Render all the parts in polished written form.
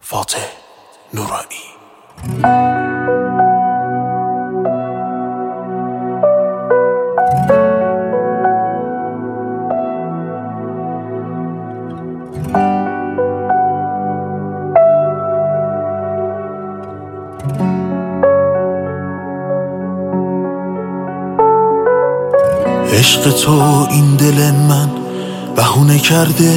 فاتح نورانی. عشق تو این دل من بهونه کرده،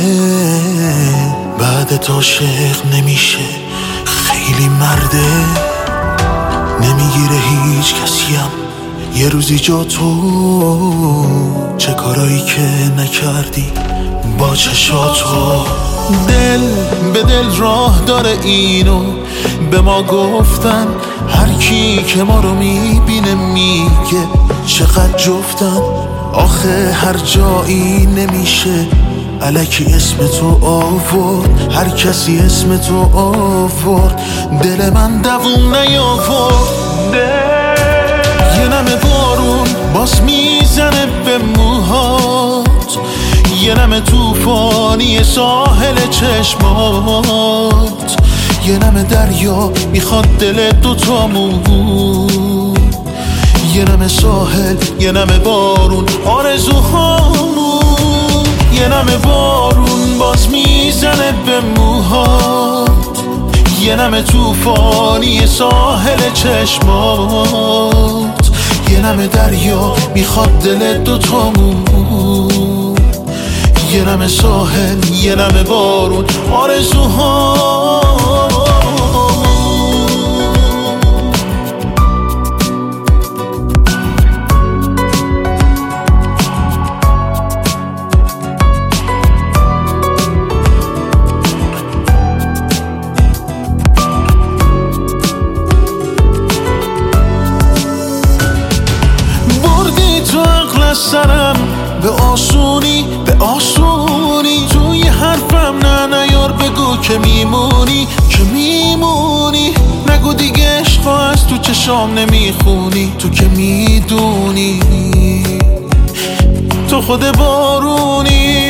بعد عاشق نمیشه، خیلی مرده. نمیگیره هیچ کسیم یه روزی جا تو، چه کارایی که نکردی با چشاتو. دل به دل راه داره اینو به ما گفتن، هر کی که ما رو میبینه میگه چقدر جفتن. آخه هر جایی نمیشه الکی اسم تو آورد، هر کسی اسم تو آورد، دل من دووم نیاورد. یه نمه بارون باز میزنه به موهات، یه نمه توفانی ساحل چشمات، یه نمه دریا میخواد دل دوتامون، یه نمه ساحل، یه نمه بارون آرزوهامون. یه نمه بارون باز میزنه به موهات، یه نمه توفانی ساحل چشمات، یه نمه دریا میخواد دل دوتامون، یه نمه ساحل، یه نمه بارون آرزوهامون. سرم به آسونی، به آسونی توی حرفم نیار، بگو که میمونی، که میمونی. نگو دیگه عشق از تو چشام نمیخونی، تو که میدونی تو خود بارونی.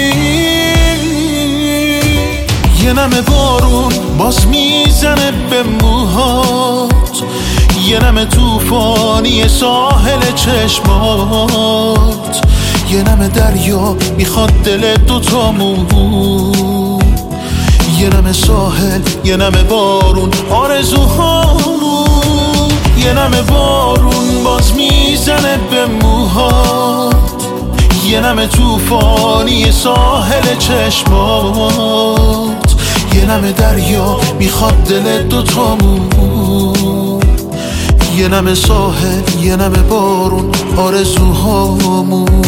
یه نمه بارون باز میزنه به موهات، یه نمه توفانی ساحل چشمات، یه نمه دریا میخواد دل دوتامون، یه نمه ساحل، یه نمه بارون آرزوهامون. یه نمه بارون باز میزنه به موهات، یه نمه توفانی ساحل چشمات، یه نمه دریا میخواد دل دوتامون، یه نمه ساحل، یه نمه بارون آرزوهامون.